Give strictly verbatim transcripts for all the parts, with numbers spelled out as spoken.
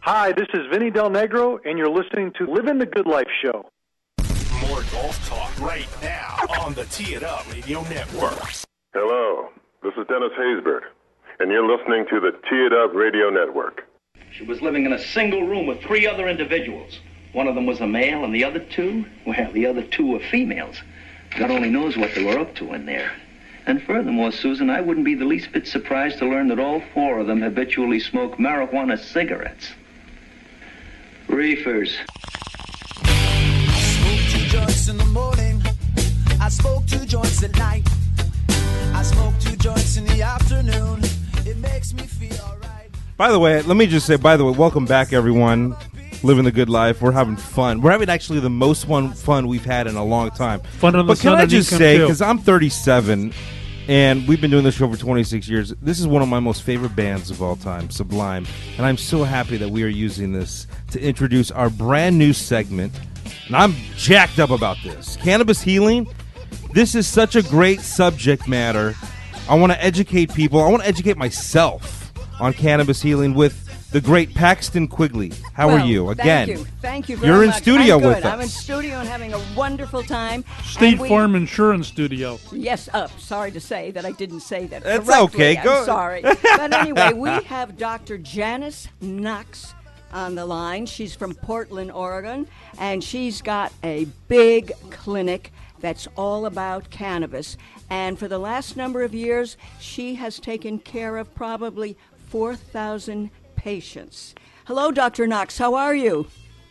Hi, this is Vinny Del Negro, and you're listening to Living the Good Life Show. More golf talk right now on the Tee It Up Radio Network. Hello, this is Dennis Haysbert, and you're listening to the Tee It Up Radio Network. She was living in a single room with three other individuals. One of them was a male, and the other two, well, the other two were females. God only knows what they were up to in there. And furthermore, Susan, I wouldn't be the least bit surprised to learn that all four of them habitually smoke marijuana cigarettes. Reefers. I smoke two joints in the morning. I smoke two joints at night. I smoke two joints in the afternoon. It makes me feel all right. By the way, let me just say, by the way, welcome back, everyone. Living the good life. We're having fun. We're having actually the most one fun we've had in a long time. Fun on the but can sun I and just income say, too. because I'm thirty-seven, and we've been doing this show for twenty-six years, this is one of my most favorite bands of all time, Sublime. And I'm so happy that we are using this to introduce our brand new segment. And I'm jacked up about this. Cannabis healing. This is such a great subject matter. I want to educate people. I want to educate myself on cannabis healing with the great Paxton Quigley. How well, are you? Again, thank you. Thank you very you're in much. studio I'm good. with us. I'm in studio and having a wonderful time. State we, Farm Insurance Studio. Yes, uh, sorry to say that I didn't say that That's correctly. okay. I'm Go. sorry. But anyway, we have Doctor Janice Knox on the line. She's from Portland, Oregon, and she's got a big clinic that's all about cannabis. And for the last number of years, she has taken care of probably four thousand patients. Hello, Doctor Knox. How are you?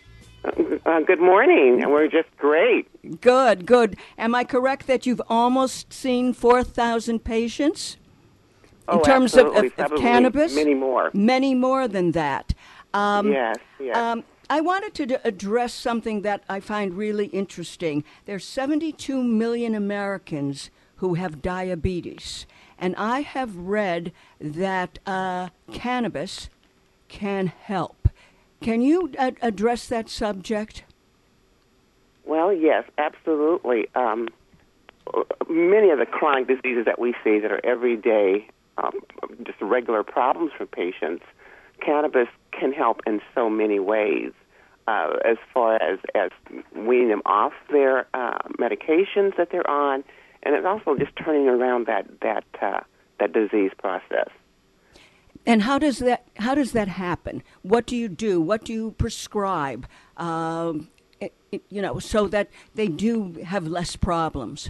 Uh, good morning. We're just great. Good, good. Am I correct that you've almost seen four thousand patients? In Oh, terms of, absolutely. of, of Probably cannabis? many more. Many more than that. Um, yes, yes. Um, I wanted to d- address something that I find really interesting. There's seventy-two million Americans who have diabetes, and I have read that uh, cannabis can help. Can you uh, address that subject? Well, yes, absolutely. Um, many of the chronic diseases that we see that are everyday, um, just regular problems for patients, cannabis can help in so many ways. Uh, as far as, as weaning them off their uh, medications that they're on, and it's also just turning around that that uh, that disease process. And how does that how does that happen? What do you do? What do you prescribe? Um, it, it, you know, so that they do have less problems.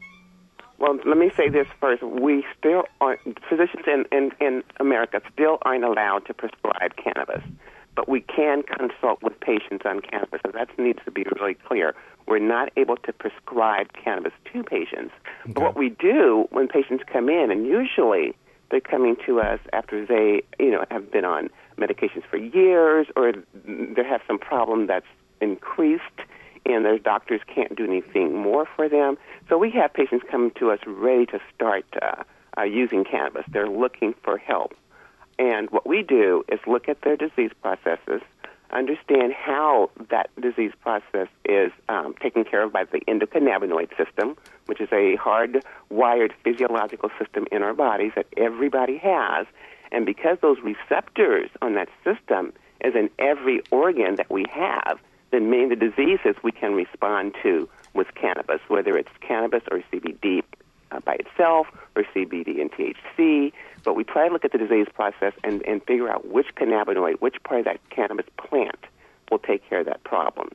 Well, let me say this first. We still aren't, physicians in, in, in America still aren't allowed to prescribe cannabis, but we can consult with patients on cannabis, and that needs to be really clear. We're not able to prescribe cannabis to patients. Okay. But what we do when patients come in, and usually they're coming to us after they, you know, have been on medications for years, or they have some problem that's increased, and their doctors can't do anything more for them. So we have patients coming to us ready to start uh, uh, using cannabis. They're looking for help. And what we do is look at their disease processes, understand how that disease process is um, taken care of by the endocannabinoid system, which is a hard-wired physiological system in our bodies that everybody has. And because those receptors on that system is in every organ that we have, then many of the diseases we can respond to with cannabis, whether it's cannabis or C B D uh, by itself or C B D and T H C. But we try to look at the disease process and, and figure out which cannabinoid, which part of that cannabis plant will take care of that problem.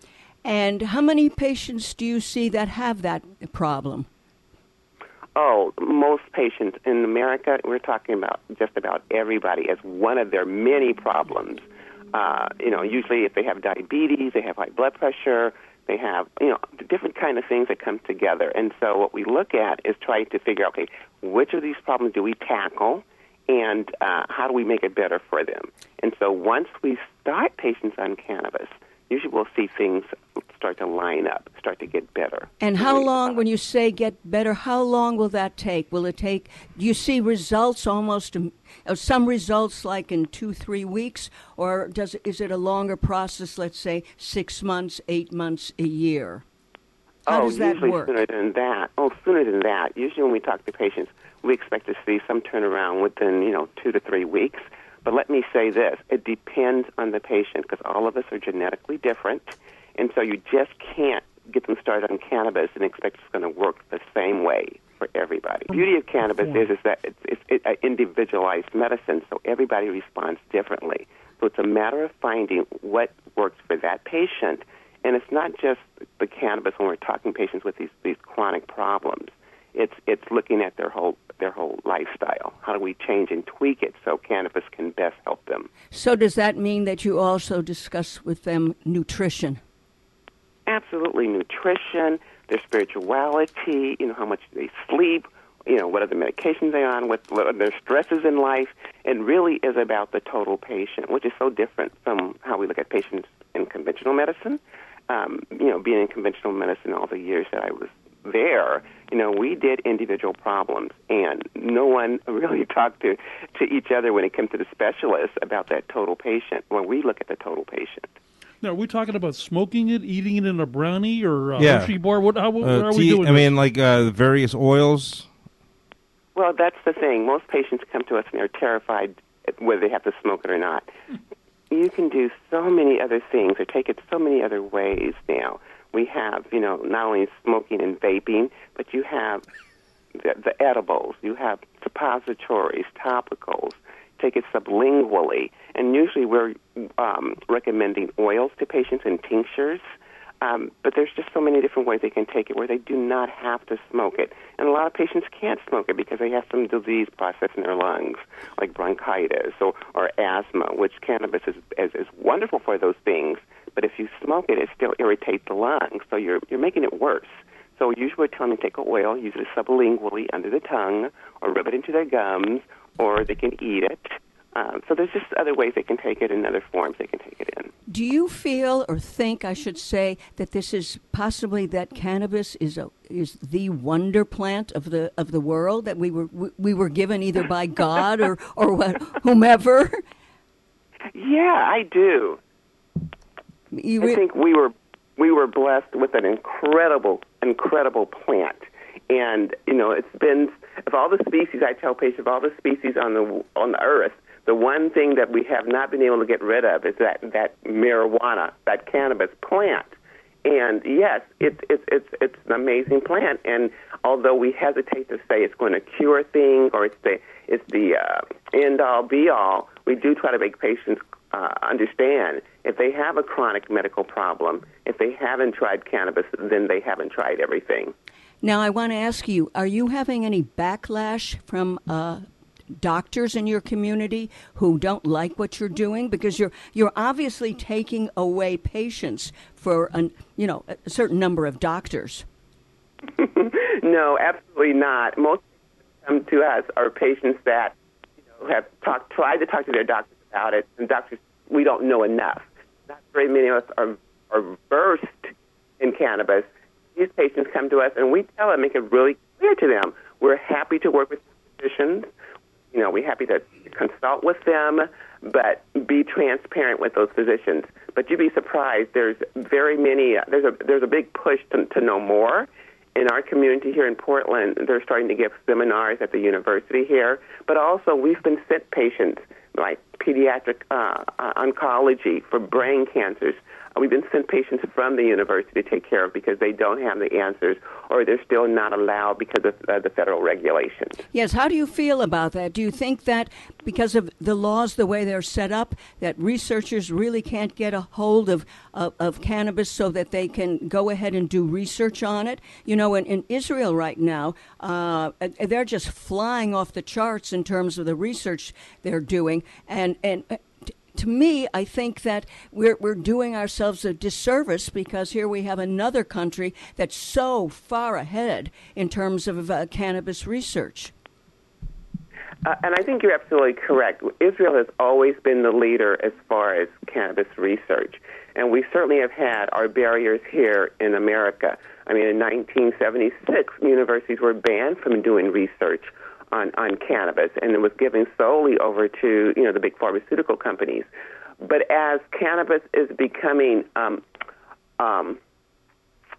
And how many patients do you see that have that problem? Oh, most patients in America, we're talking about just about everybody as one of their many problems. Uh, you know, usually if they have diabetes, they have high blood pressure, they have, you know, different kind of things that come together. And so what we look at is trying to figure out, okay, which of these problems do we tackle, and uh, how do we make it better for them? And so once we start patients on cannabis, usually we'll see things start to line up, start to get better. And how long, when you say get better, how long will that take? Will it take, do you see results almost, uh, some results like in two, three weeks, or does is it a longer process, let's say six months, eight months, a year? How oh, does that usually work? sooner than that. Oh, sooner than that. Usually when we talk to patients, we expect to see some turnaround within, you know, two to three weeks. But let me say this, it depends on the patient because all of us are genetically different, and so you just can't get them started on cannabis and expect it's going to work the same way for everybody. The beauty of cannabis is, is that it's, it's, it's an individualized medicine, so everybody responds differently. So it's a matter of finding what works for that patient, and it's not just the cannabis when we're talking patients with these, these chronic problems. It's it's looking at their whole their whole lifestyle. How do we change and tweak it so cannabis can best help them? So does that mean that you also discuss with them nutrition? Absolutely, nutrition, their spirituality, you know, how much they sleep, you know, what are the medications they're on, what, what are their stresses in life. It really is about the total patient, which is so different from how we look at patients in conventional medicine. Um, you know, being in conventional medicine all the years that I was there, you know, we did individual problems, and no one really talked to, to each other when it came to the specialists about that total patient, when we look at the total patient. Now, are we talking about smoking it, eating it in a brownie or a yeah. Hershey bar? What, how, what uh, are tea, we doing I this? mean, like uh, various oils? Well, that's the thing. Most patients come to us and they're terrified whether they have to smoke it or not. You can do so many other things or take it so many other ways now. We have, you know, not only smoking and vaping, but you have the, the edibles. You have suppositories, topicals. Take it sublingually. And usually we're um, recommending oils to patients and tinctures. Um, but there's just so many different ways they can take it where they do not have to smoke it. And a lot of patients can't smoke it because they have some disease process in their lungs, like bronchitis or, or asthma, which cannabis is, is, is wonderful for those things. But if you smoke it, it still irritates the lungs, so you're you're making it worse. So usually we're telling them to take an oil, use it sublingually under the tongue, or rub it into their gums, or they can eat it. Um, so there's just other ways they can take it and other forms they can take it in. Do you feel or think, I should say, that this is possibly that cannabis is a is the wonder plant of the of the world that we were we, we were given either by God or or what, whomever? Yeah, I do. You re- I think we were we were blessed with an incredible incredible plant. And, you know, it's been, of all the species, I tell patients, of all the species on the on the earth, the one thing that we have not been able to get rid of is that, that marijuana, that cannabis plant. And, yes, it's it's it's it's an amazing plant. And although we hesitate to say it's going to cure things or it's the, it's the uh, end-all, be-all, we do try to make patients uh, understand if they have a chronic medical problem, if they haven't tried cannabis, then they haven't tried everything. Now, I want to ask you, are you having any backlash from uh, doctors in your community who don't like what you're doing? Because you're you're obviously taking away patients for an, you know, a certain number of doctors. No, absolutely not. Most come to us are patients that, you know, have talked, tried to talk to their doctors about it, and doctors, we don't know enough. Not very many of us are, are versed in cannabis. These patients come to us, and we tell them, make it really clear to them, we're happy to work with physicians. You know, we're happy to consult with them, but be transparent with those physicians. But you'd be surprised. There's very many. Uh, there's a there's a big push to, to know more. In our community here in Portland, they're starting to give seminars at the university here. But also, we've been sent patients like pediatric uh, uh, oncology for brain cancers. We've been sent patients from the university to take care of because they don't have the answers or they're still not allowed because of uh, the federal regulations. Yes, how do you feel about that? Do you think that because of the laws, the way they're set up, that researchers really can't get a hold of, of, of cannabis so that they can go ahead and do research on it? You know, in, in Israel right now, uh, they're just flying off the charts in terms of the research they're doing. And, and to me, I think that we're we're doing ourselves a disservice because here we have another country that's so far ahead in terms of uh, cannabis research. Uh, and I think you're absolutely correct. Israel has always been the leader as far as cannabis research. And we certainly have had our barriers here in America. I mean, in nineteen seventy-six, universities were banned from doing research on, on cannabis, and it was given solely over to, you know, the big pharmaceutical companies. But as cannabis is becoming um, um,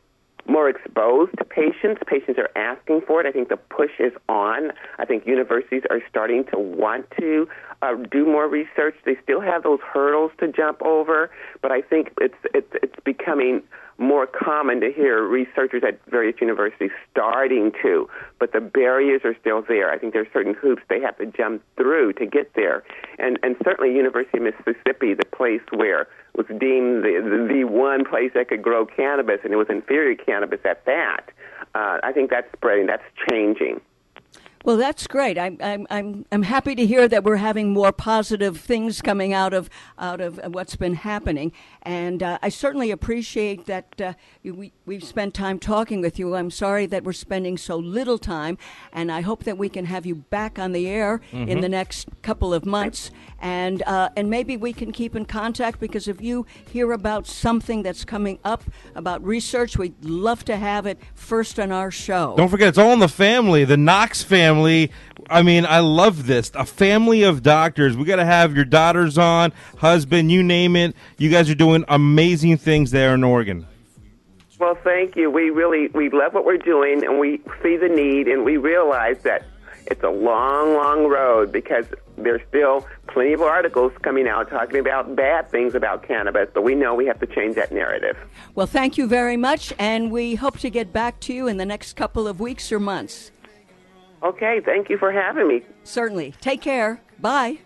more exposed to patients. Patients are asking for it. I think the push is on. I think universities are starting to want to uh, do more research. They still have those hurdles to jump over, but I think it's it's, it's becoming more common to hear researchers at various universities starting to, but the barriers are still there. I think there are certain hoops they have to jump through to get there. And and certainly University of Mississippi, the place where was deemed the, the, the one place that could grow cannabis, and it was inferior cannabis at that, uh, I think that's spreading, that's changing. Well, that's great. I'm I'm I'm I'm happy to hear that we're having more positive things coming out of out of what's been happening, and uh, I certainly appreciate that uh, we we've spent time talking with you. I'm sorry that we're spending so little time, and I hope that we can have you back on the air mm-hmm. in the next couple of months, and uh, and maybe we can keep in contact, because if you hear about something that's coming up about research, we'd love to have it first on our show. Don't forget, it's all in the family, the Knox family. I mean, I love this. A family of doctors. We got to have your daughters on, husband, you name it. You guys are doing amazing things there in Oregon. Well, thank you. We really, we love what we're doing, and we see the need, and we realize that it's a long, long road, because there's still plenty of articles coming out talking about bad things about cannabis, but we know we have to change that narrative. Well, thank you very much, and we hope to get back to you in the next couple of weeks or months. Okay, thank you for having me. Certainly. Take care. Bye.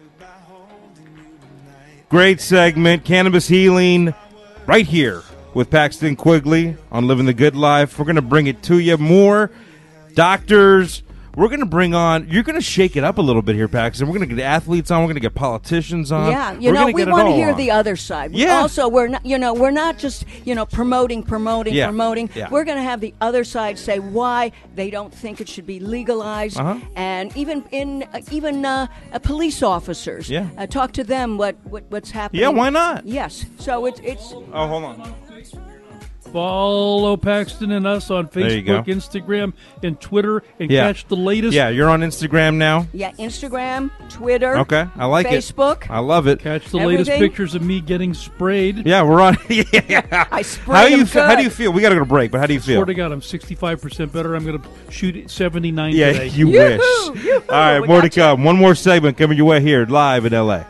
Great segment, Cannabis Healing, right here with Paxton Quigley on Living the Good Life. We're going to bring it to you. More doctors. We're going to bring on, you're going to shake it up a little bit here, Paxton. We're going to get athletes on. We're going to get politicians on. Yeah, you we're know, we want to hear on. the other side. Yeah. Also, we're not, you know, we're not just, you know, promoting, promoting, yeah. promoting. Yeah. We're going to have the other side say why they don't think it should be legalized, uh-huh. and even in uh, even uh, uh, police officers. Yeah. Uh, talk to them what, what what's happening. Yeah, why not? Yes. So it's it's. Oh, hold on. Follow Paxton and us on Facebook, Instagram, and Twitter, and yeah. catch the latest. Yeah, you're on Instagram now? Yeah, Instagram, Twitter. Okay, I like Facebook. it. Facebook. I love it. Catch the Everything. latest pictures of me getting sprayed. Yeah, we're on. yeah. I sprayed how do you them feel? good. How do you feel? We got to go to break, but how do you feel? Swear to God, I'm sixty-five percent better. I'm going to shoot at seventy-nine yeah, today. you Yoo-hoo, wish. yoo-hoo, All right, we more to got you. come. One more segment coming your way here, live in L A.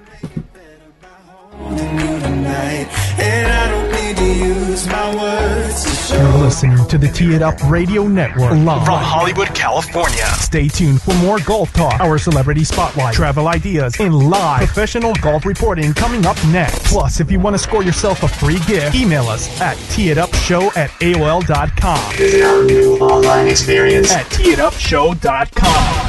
And I don't need to use my words to show. You're listening to the Tee It Up Radio Network live From Hollywood, California. Stay tuned for more golf talk, our celebrity spotlight, travel ideas, and live professional golf reporting coming up next. Plus, if you want to score yourself a free gift, email us at teeitupshow at A O L dot com. Visit our new online experience At teeitupshow dot com.